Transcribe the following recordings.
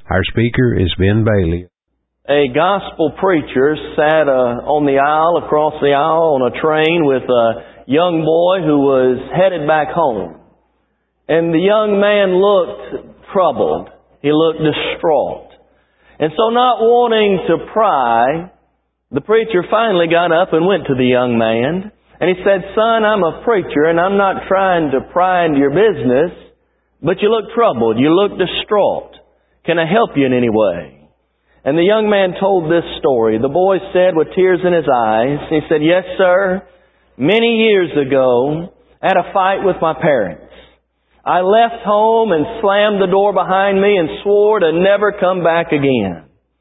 Our speaker is Ben Bailey. A gospel preacher sat on the aisle, across the aisle on a train with a young boy who was headed back home. And the young man looked troubled. He looked distraught. And so, not wanting to pry, the preacher finally got up and went to the young man. And he said, "Son, I'm a preacher and I'm not trying to pry into your business, but you look troubled. You look distraught. Can I help you in any way?" And the young man told this story. The boy said with tears in his eyes, he said, "Yes, sir. Many years ago, I had a fight with my parents. I left home and slammed the door behind me and swore to never come back again."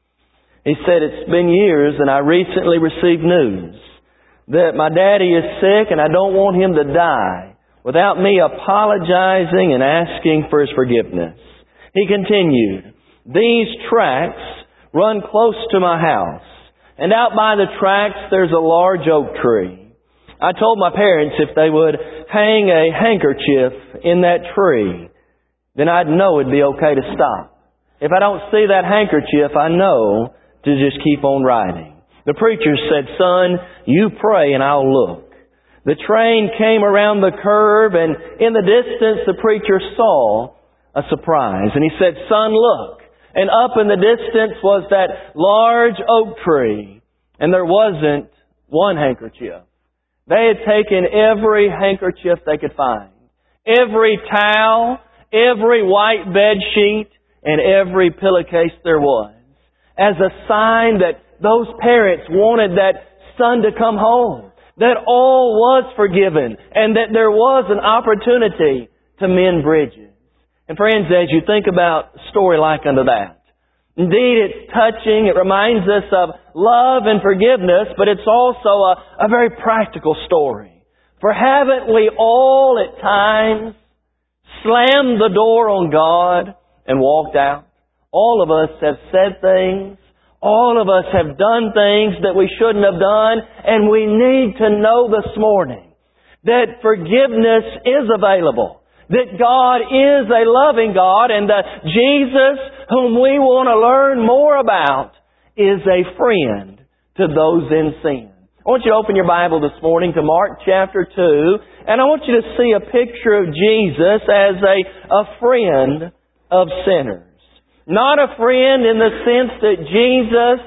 He said, "It's been years and I recently received news that my daddy is sick and I don't want him to die without me apologizing and asking for his forgiveness." He continued, "These tracks run close to my house, and out by the tracks there's a large oak tree. I told my parents if they would hang a handkerchief in that tree, then I'd know it'd be okay to stop. If I don't see that handkerchief, I know to just keep on riding." The preacher said, "Son, you pray and I'll look." The train came around the curve, and in the distance the preacher saw a surprise. And he said, "Son, look." And up in the distance was that large oak tree, and there wasn't one handkerchief. They had taken every handkerchief they could find, every towel, every white bed sheet, and every pillowcase there was, as a sign that those parents wanted that son to come home, that all was forgiven, and that there was an opportunity to mend bridges. And friends, as you think about a story like unto that, indeed it's touching. It reminds us of love and forgiveness, but it's also a very practical story. For haven't we all at times slammed the door on God and walked out? All of us have said things. All of us have done things that we shouldn't have done, and we need to know this morning that forgiveness is available, that God is a loving God, and that Jesus, whom we want to learn more about, is a friend to those in sin. I want you to open your Bible this morning to Mark chapter 2, and I want you to see a picture of Jesus as a friend of sinners. Not a friend in the sense that Jesus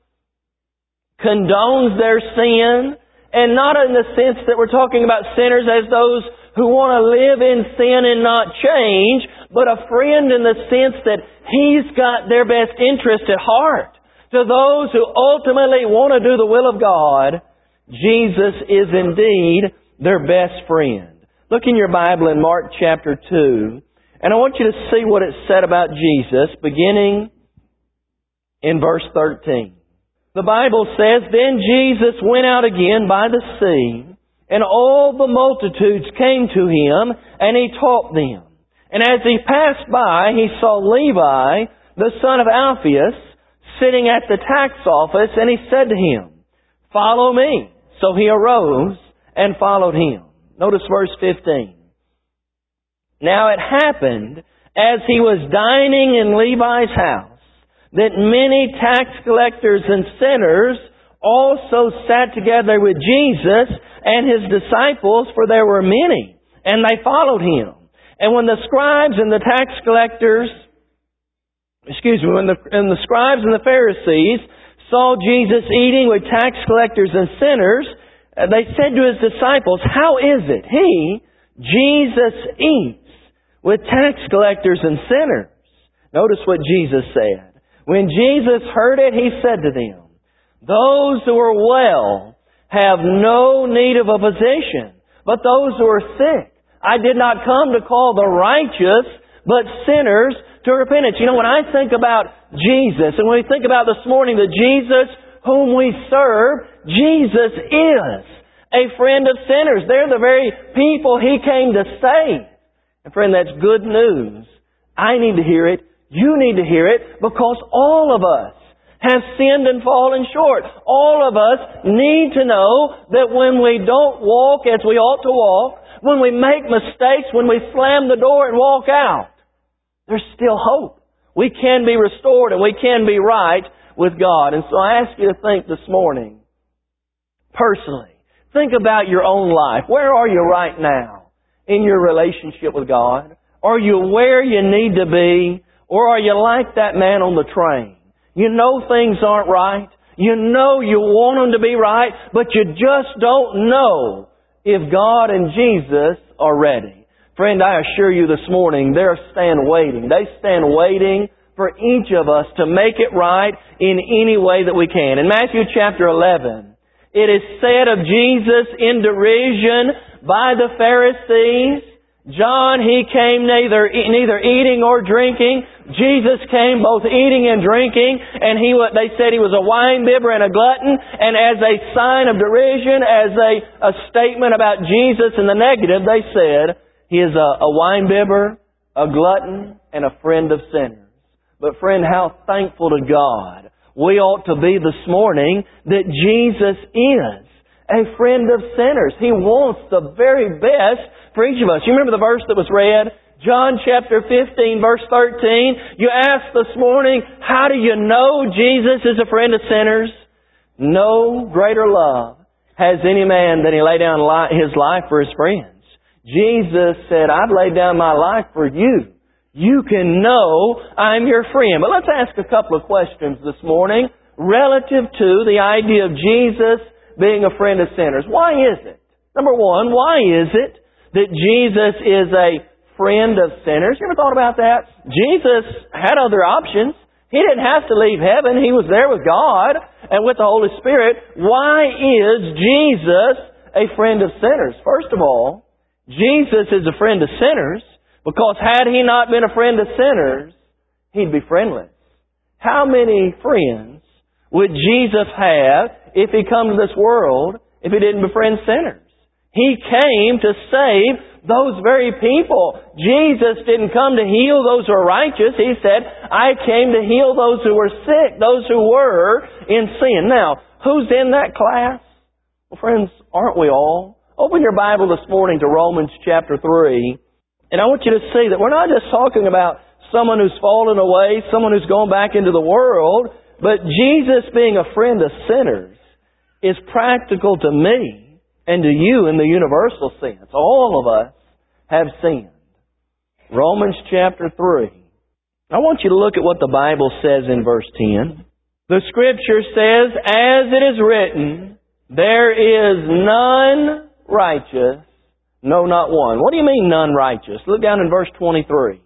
condones their sin, and not in the sense that we're talking about sinners as those who want to live in sin and not change, but a friend in the sense that He's got their best interest at heart. To those who ultimately want to do the will of God, Jesus is indeed their best friend. Look in your Bible in Mark chapter 2. And I want you to see what it said about Jesus, beginning in verse 13. The Bible says, "Then Jesus went out again by the sea, and all the multitudes came to Him, and He taught them. And as He passed by, He saw Levi, the son of Alphaeus, sitting at the tax office, and He said to him, 'Follow me.' So he arose and followed Him." Notice verse 15. "Now it happened, as He was dining in Levi's house, that many tax collectors and sinners also sat together with Jesus and His disciples, for there were many, and they followed Him. And when the scribes and the tax collectors, when the scribes and the Pharisees saw Jesus eating with tax collectors and sinners, they said to His disciples, 'How is it He, Jesus, eats with tax collectors and sinners?' Notice what Jesus said. When Jesus heard it, He said to them, 'Those who are well have no need of a physician, but those who are sick. I did not come to call the righteous, but sinners to repentance.'" You know, when I think about Jesus, and when we think about this morning the Jesus whom we serve, Jesus is a friend of sinners. They're the very people He came to save. And friend, that's good news. I need to hear it. You need to hear it, because all of us have sinned and fallen short. All of us need to know that when we don't walk as we ought to walk, when we make mistakes, when we slam the door and walk out, there's still hope. We can be restored and we can be right with God. And so I ask you to think this morning, personally, think about your own life. Where are you right now in your relationship with God? Are you where you need to be? Or are you like that man on the train? You know things aren't right. You know you want them to be right, but you just don't know if God and Jesus are ready. Friend, I assure you this morning, they stand waiting. They stand waiting for each of us to make it right in any way that we can. In Matthew chapter 11, it is said of Jesus in derision by the Pharisees, John, he came neither eating or drinking. Jesus came both eating and drinking, and they said he was a winebibber and a glutton. And as a sign of derision, as a statement about Jesus in the negative, they said he is a winebibber, a glutton, and a friend of sinners. But friend, how thankful to God we ought to be this morning that Jesus is a friend of sinners. He wants the very best for each of us. You remember the verse that was read? John chapter 15, verse 13. You asked this morning, how do you know Jesus is a friend of sinners? No greater love has any man than he lay down his life for his friends. Jesus said, I've laid down my life for you. You can know I'm your friend. But let's ask a couple of questions this morning relative to the idea of Jesus being a friend of sinners. Why is it? Number one, why is it that Jesus is a friend of sinners? You ever thought about that? Jesus had other options. He didn't have to leave heaven. He was there with God and with the Holy Spirit. Why is Jesus a friend of sinners? First of all, Jesus is a friend of sinners because had He not been a friend of sinners, He'd be friendless. How many friends would Jesus have if He come to this world if He didn't befriend sinners? He came to save those very people. Jesus didn't come to heal those who are righteous. He said, I came to heal those who were sick, those who were in sin. Now, who's in that class? Well, friends, aren't we all? Open your Bible this morning to Romans chapter 3. And I want you to see that we're not just talking about someone who's fallen away, someone who's gone back into the world, but Jesus being a friend of sinners is practical to me and to you in the universal sense. All of us have sinned. Romans chapter 3. I want you to look at what the Bible says in verse 10. The Scripture says, as it is written, there is none righteous, no, not one. What do you mean none righteous? Look down in verse 23.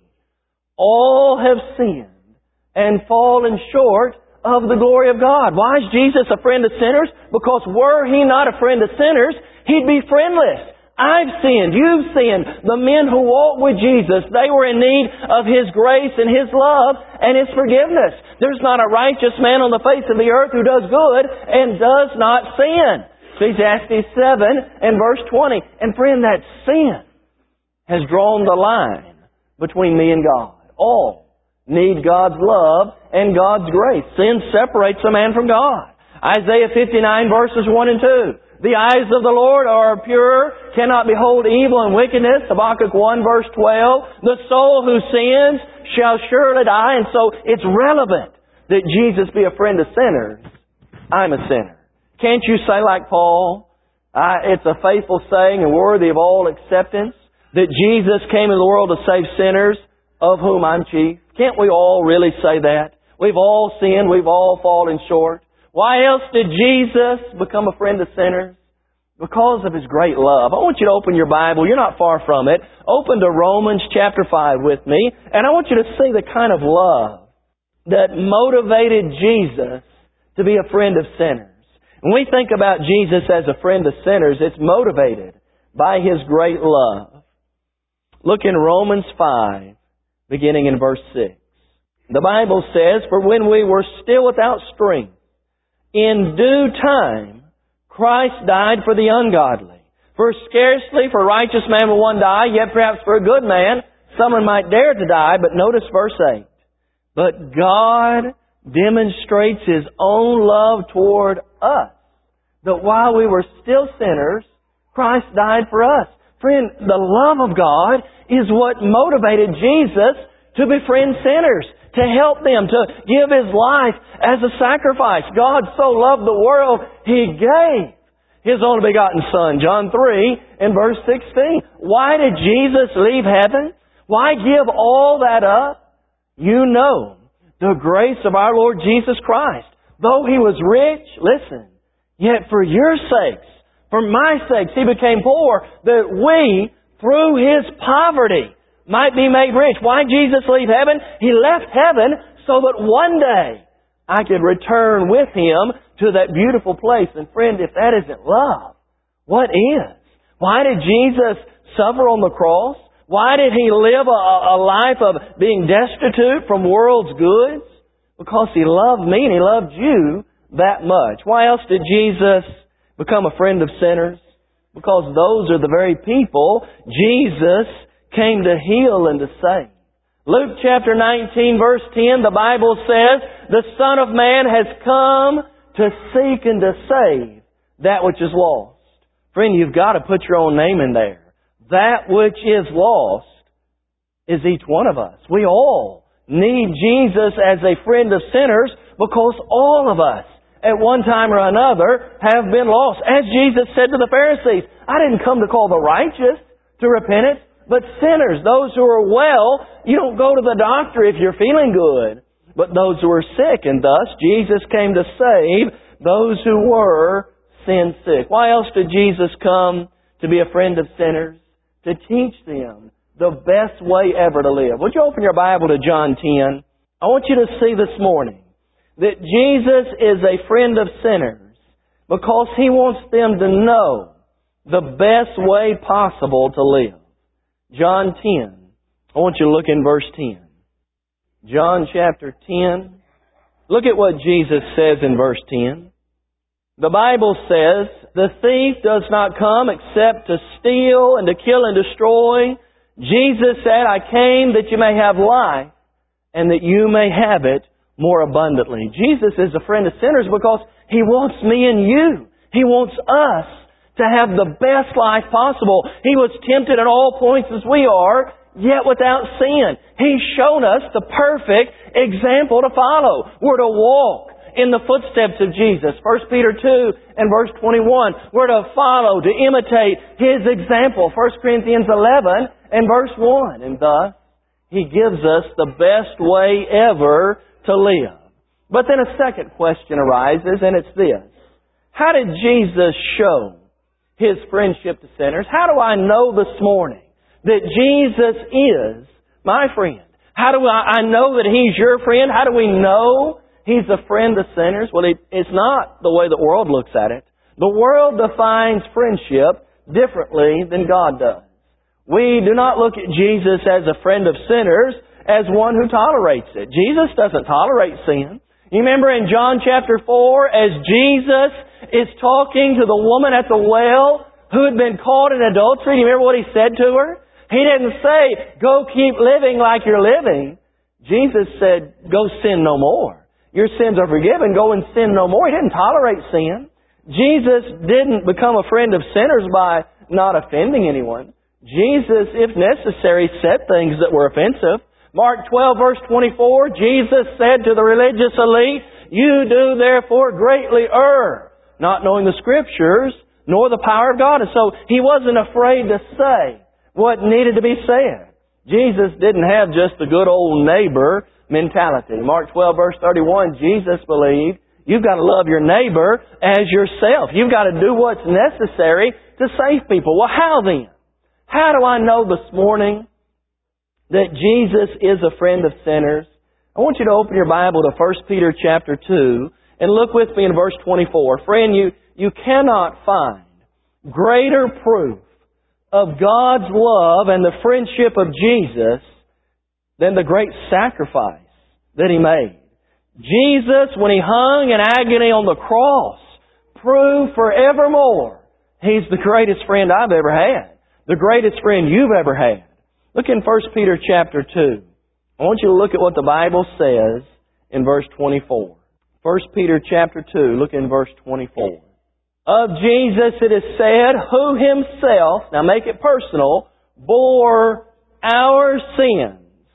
All have sinned and fallen short of the glory of God. Why is Jesus a friend of sinners? Because were He not a friend of sinners, He'd be friendless. I've sinned. You've sinned. The men who walked with Jesus, they were in need of His grace and His love and His forgiveness. There's not a righteous man on the face of the earth who does good and does not sin. Ecclesiastes 7 and verse 20. And friend, that sin has drawn the line between me and God. All need God's love and God's grace. Sin separates a man from God. Isaiah 59 verses 1 and 2. The eyes of the Lord are pure, cannot behold evil and wickedness. Habakkuk 1 verse 12. The soul who sins shall surely die. And so it's relevant that Jesus be a friend of sinners. I'm a sinner. Can't you say like Paul? It's a faithful saying and worthy of all acceptance that Jesus came into the world to save sinners, of whom I'm chief. Can't we all really say that? We've all sinned. We've all fallen short. Why else did Jesus become a friend of sinners? Because of His great love. I want you to open your Bible. You're not far from it. Open to Romans chapter 5 with me. And I want you to see the kind of love that motivated Jesus to be a friend of sinners. When we think about Jesus as a friend of sinners, it's motivated by His great love. Look in Romans 5, beginning in verse 6. The Bible says, for when we were still without strength, in due time, Christ died for the ungodly. For scarcely for a righteous man will one die, yet perhaps for a good man someone might dare to die. But notice verse 8. But God demonstrates His own love toward us, that while we were still sinners, Christ died for us. Friend, the love of God is what motivated Jesus to befriend sinners, to help them, to give His life as a sacrifice. God so loved the world, He gave His only begotten Son. John 3 and verse 16. Why did Jesus leave heaven? Why give all that up? You know the grace of our Lord Jesus Christ. Though He was rich, listen, yet for your sakes, for my sakes, He became poor, that we, through His poverty, might be made rich. Why did Jesus leave heaven? He left heaven so that one day I could return with Him to that beautiful place. And friend, if that isn't love, what is? Why did Jesus suffer on the cross? Why did He live a life of being destitute from world's goods? Because He loved me and He loved you that much. Why else did Jesus become a friend of sinners? Because those are the very people Jesus came to heal and to save. Luke chapter 19 verse 10, the Bible says, the Son of Man has come to seek and to save that which is lost. Friend, you've got to put your own name in there. That which is lost is each one of us. We all need Jesus as a friend of sinners because all of us at one time or another have been lost. As Jesus said to the Pharisees, I didn't come to call the righteous to repentance, but sinners, those who are well. You don't go to the doctor if you're feeling good, but those who are sick. And thus Jesus came to save those who were sin sick. Why else did Jesus come to be a friend of sinners? To teach them the best way ever to live. Would you open your Bible to John 10? I want you to see this morning that Jesus is a friend of sinners because He wants them to know the best way possible to live. John 10. I want you to look in verse 10. John chapter 10. Look at what Jesus says in verse 10. The Bible says, the thief does not come except to steal and to kill and destroy. Jesus said, I came that you may have life and that you may have it more abundantly. Jesus is a friend of sinners because He wants me and you. He wants us to have the best life possible. He was tempted at all points as we are, yet without sin. He's shown us the perfect example to follow. We're to walk in the footsteps of Jesus. 1 Peter 2 and verse 21. We're to follow, to imitate His example. 1 Corinthians 11 and verse 1. And thus, He gives us the best way ever to live. But then a second question arises, and it's this. How did Jesus show His friendship to sinners? How do I know this morning that Jesus is my friend? How do I know that He's your friend? How do we know He's a friend of sinners? Well, it's not the way the world looks at it. The world defines friendship differently than God does. We do not look at Jesus as a friend of sinners as one who tolerates it. Jesus doesn't tolerate sin. You remember in John chapter 4, as Jesus is talking to the woman at the well who had been caught in adultery, you remember what He said to her? He didn't say, go keep living like you're living. Jesus said, go sin no more. Your sins are forgiven. Go and sin no more. He didn't tolerate sin. Jesus didn't become a friend of sinners by not offending anyone. Jesus, if necessary, said things that were offensive. Mark 12 verse 24, Jesus said to the religious elite, you do therefore greatly err, not knowing the Scriptures nor the power of God. And so He wasn't afraid to say what needed to be said. Jesus didn't have just the good old neighbor mentality. Mark 12 verse 31, Jesus believed you've got to love your neighbor as yourself. You've got to do what's necessary to save people. Well, how then? How do I know this morning that Jesus is a friend of sinners? I want you to open your Bible to 1 Peter chapter 2 and look with me in verse 24. Friend, you cannot find greater proof of God's love and the friendship of Jesus than the great sacrifice that He made. Jesus, when He hung in agony on the cross, proved forevermore He's the greatest friend I've ever had. The greatest friend you've ever had. Look in 1 Peter chapter 2. I want you to look at what the Bible says in verse 24. 1 Peter chapter 2, look in verse 24. Of Jesus it is said, who Himself, now make it personal, bore our sins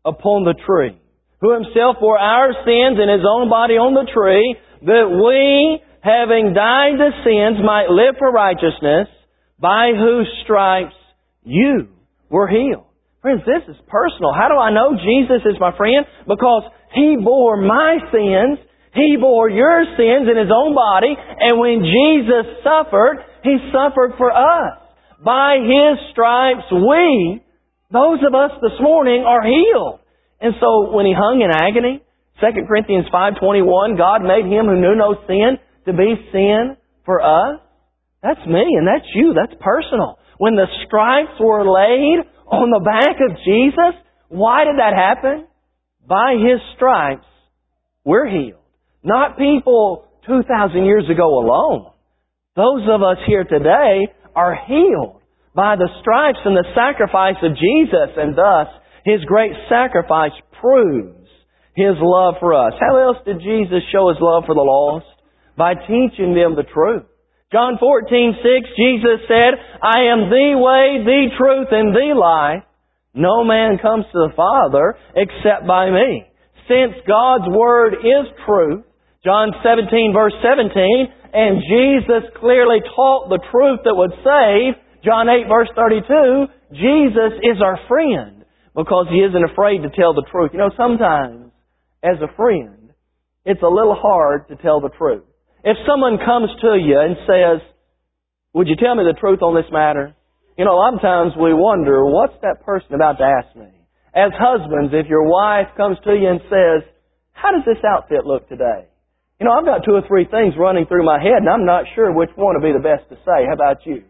upon the tree, who Himself bore our sins in His own body on the tree, that we, having died to sins, might live for righteousness, by whose stripes you were healed. Friends, this is personal. How do I know Jesus is my friend? Because He bore my sins. He bore your sins in His own body. And when Jesus suffered, He suffered for us. By His stripes, we, those of us this morning, are healed. And so when He hung in agony, 2 Corinthians 5:21, God made Him who knew no sin to be sin for us. That's me and that's you. That's personal. When the stripes were laid on the back of Jesus, why did that happen? By His stripes, we're healed. Not people 2,000 years ago alone. Those of us here today are healed by the stripes and the sacrifice of Jesus, and thus His great sacrifice proves His love for us. How else did Jesus show His love for the lost? By teaching them the truth. John 14:6, Jesus said, I am the way, the truth, and the life. No man comes to the Father except by me. Since God's Word is truth, John 17 verse 17, and Jesus clearly taught the truth that would save, John 8 verse 32, Jesus is our friend because He isn't afraid to tell the truth. You know, sometimes as a friend, it's a little hard to tell the truth. If someone comes to you and says, would you tell me the truth on this matter? You know, a lot of times we wonder, what's that person about to ask me? As husbands, if your wife comes to you and says, how does this outfit look today? You know, I've got 2 or 3 things running through my head and I'm not sure which one would be the best to say. How about you?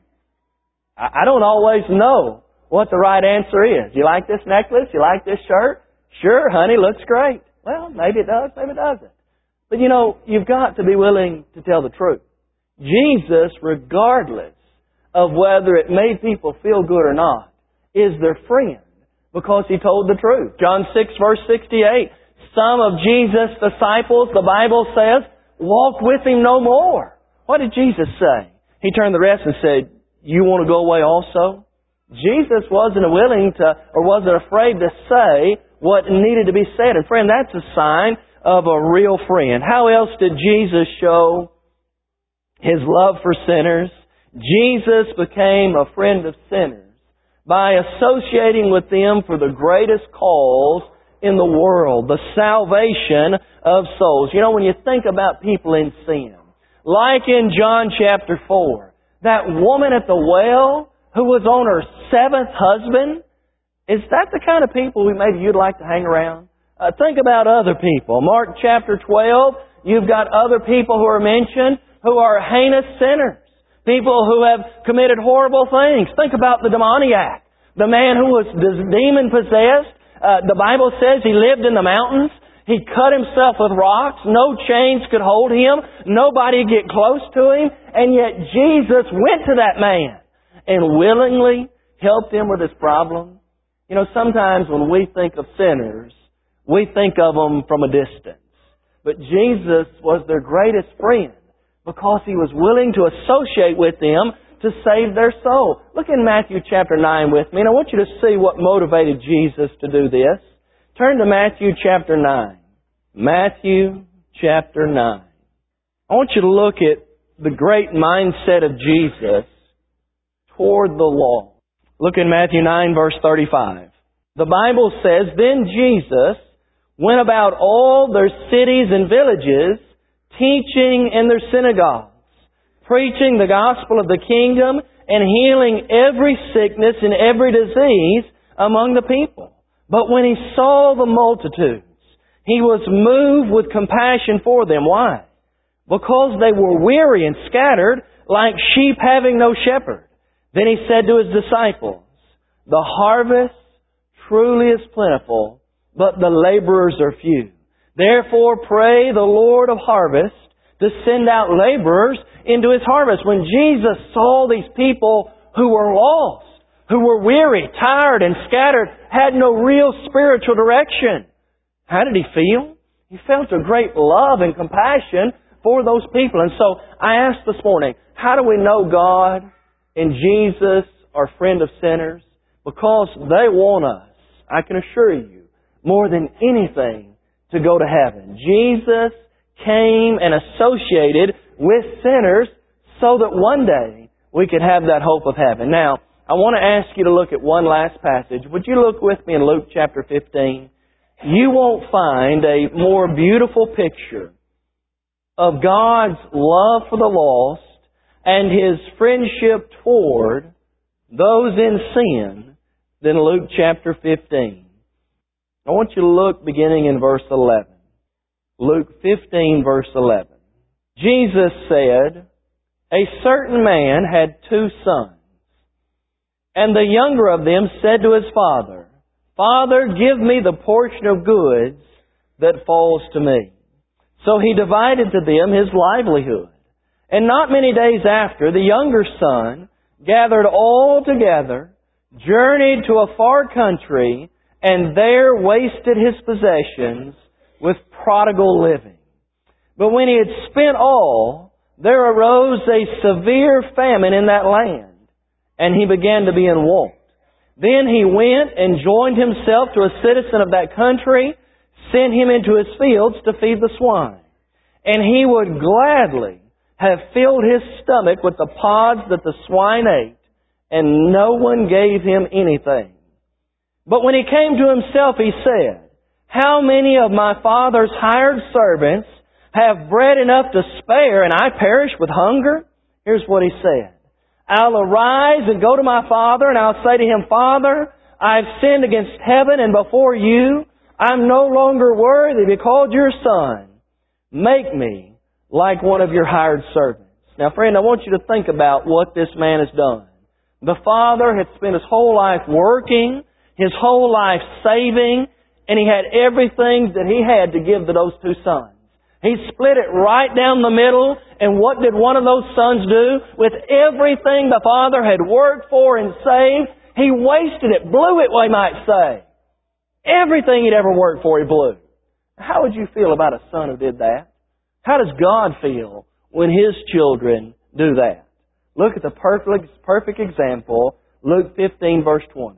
I don't always know what the right answer is. You like this necklace? You like this shirt? Sure, honey, looks great. Well, maybe it does, maybe it doesn't. But you know, you've got to be willing to tell the truth. Jesus, regardless of whether it made people feel good or not, is their friend because He told the truth. John 6 verse 68, some of Jesus' disciples, the Bible says, walked with Him no more. What did Jesus say? He turned the rest and said, you want to go away also? Jesus wasn't willing to, or wasn't afraid to say what needed to be said. And friend, that's a sign of a real friend. How else did Jesus show His love for sinners? Jesus became a friend of sinners by associating with them for the greatest cause in the world, the salvation of souls. You know, when you think about people in sin, like in John chapter 4, that woman at the well who was on her 7th husband, is that the kind of people maybe you'd like to hang around? Think about other people. Mark chapter 12, you've got other people who are mentioned who are heinous sinners. People who have committed horrible things. Think about the demoniac. The man who was demon-possessed. The Bible says he lived in the mountains. He cut himself with rocks. No chains could hold him. Nobody could get close to him. And yet Jesus went to that man and willingly helped him with his problem. You know, sometimes when we think of sinners, we think of them from a distance. But Jesus was their greatest friend because He was willing to associate with them to save their soul. Look in Matthew chapter 9 with me, and I want you to see what motivated Jesus to do this. Turn to Matthew chapter 9. Matthew chapter 9. I want you to look at the great mindset of Jesus toward the law. Look in Matthew 9 verse 35. The Bible says, then Jesus went about all their cities and villages, teaching in their synagogues, preaching the gospel of the kingdom, and healing every sickness and every disease among the people. But when He saw the multitudes, He was moved with compassion for them. Why? Because they were weary and scattered, like sheep having no shepherd. Then He said to His disciples, the harvest truly is plentiful, but the laborers are few. Therefore pray the Lord of harvest to send out laborers into His harvest. When Jesus saw these people who were lost, who were weary, tired, and scattered, had no real spiritual direction, how did He feel? He felt a great love and compassion for those people. And so I asked this morning, how do we know God and Jesus are friend of sinners? Because they want us, I can assure you, more than anything to go to heaven. Jesus came and associated with sinners so that one day we could have that hope of heaven. Now, I want to ask you to look at one last passage. Would you look with me in Luke chapter 15? You won't find a more beautiful picture of God's love for the lost and His friendship toward those in sin than Luke chapter 15. I want you to look beginning in verse 11. Luke 15 verse 11. Jesus said, "A certain man had 2 sons, and the younger of them said to his father, 'Father, give me the portion of goods that falls to me.' So he divided to them his livelihood. And not many days after, the younger son gathered all together, journeyed to a far country, and there wasted his possessions with prodigal living. But when he had spent all, there arose a severe famine in that land, and he began to be in want. Then he went and joined himself to a citizen of that country, sent him into his fields to feed the swine. And he would gladly have filled his stomach with the pods that the swine ate, and no one gave him anything. But when he came to himself, he said, 'How many of my father's hired servants have bread enough to spare, and I perish with hunger?' Here's what he said. 'I'll arise and go to my father, and I'll say to him, Father, I've sinned against heaven and before you. I'm no longer worthy to be called your son. Make me like one of your hired servants.'" Now, friend, I want you to think about what this man has done. The father had spent his whole life working, his whole life saving, and he had everything that he had to give to those 2 sons. He split it right down the middle, and what did one of those sons do? With everything the father had worked for and saved, he wasted it, blew it, we might say. Everything he'd ever worked for, he blew. How would you feel about a son who did that? How does God feel when His children do that? Look at the perfect example, Luke 15 verse 20.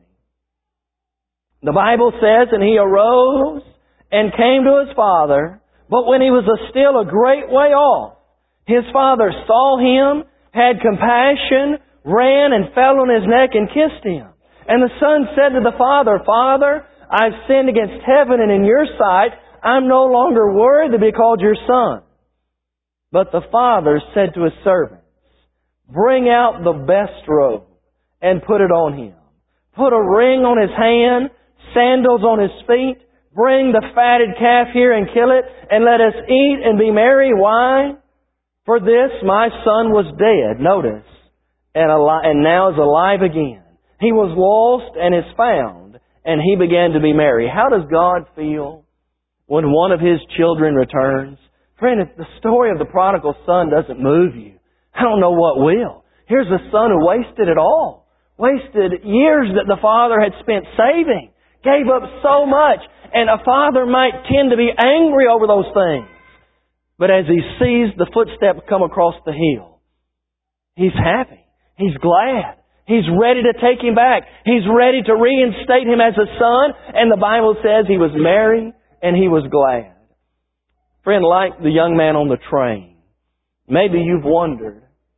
The Bible says, "And he arose and came to his father, but when he was still a great way off, his father saw him, had compassion, ran and fell on his neck and kissed him. And the son said to the father, 'Father, I've sinned against heaven and in your sight. I'm no longer worthy to be called your son.' But the father said to his servants, 'Bring out the best robe and put it on him. Put a ring on his hand, sandals on his feet. Bring the fatted calf here and kill it, and let us eat and be merry.' Why? For this my son was dead," notice, "and now is alive again. He was lost and is found, and he began to be merry." How does God feel when one of His children returns? Friend, if the story of the prodigal son doesn't move you, I don't know what will. Here's a son who wasted it all. Wasted years that the father had spent saving. Gave up so much. And a father might tend to be angry over those things. But as he sees the footsteps come across the hill, he's happy. He's glad. He's ready to take him back. He's ready to reinstate him as a son. And the Bible says he was merry and he was glad. Friend, like the young man on the train, maybe you've wondered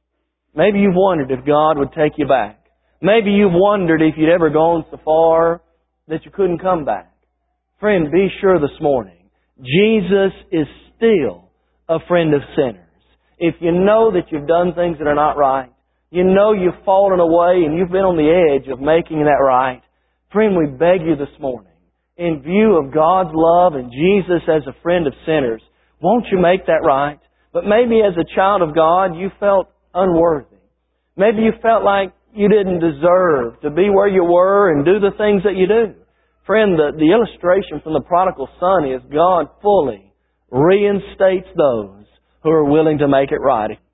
if God would take you back. Maybe you've wondered if you'd ever gone so far that you couldn't come back. Friend, be sure this morning, Jesus is still a friend of sinners. If you know that you've done things that are not right, you know you've fallen away and you've been on the edge of making that right, friend, we beg you this morning, in view of God's love and Jesus as a friend of sinners, won't you make that right? But maybe as a child of God, you felt unworthy. Maybe you felt like you didn't deserve to be where you were and do the things that you do. Friend, the illustration from the prodigal son is God fully reinstates those who are willing to make it right.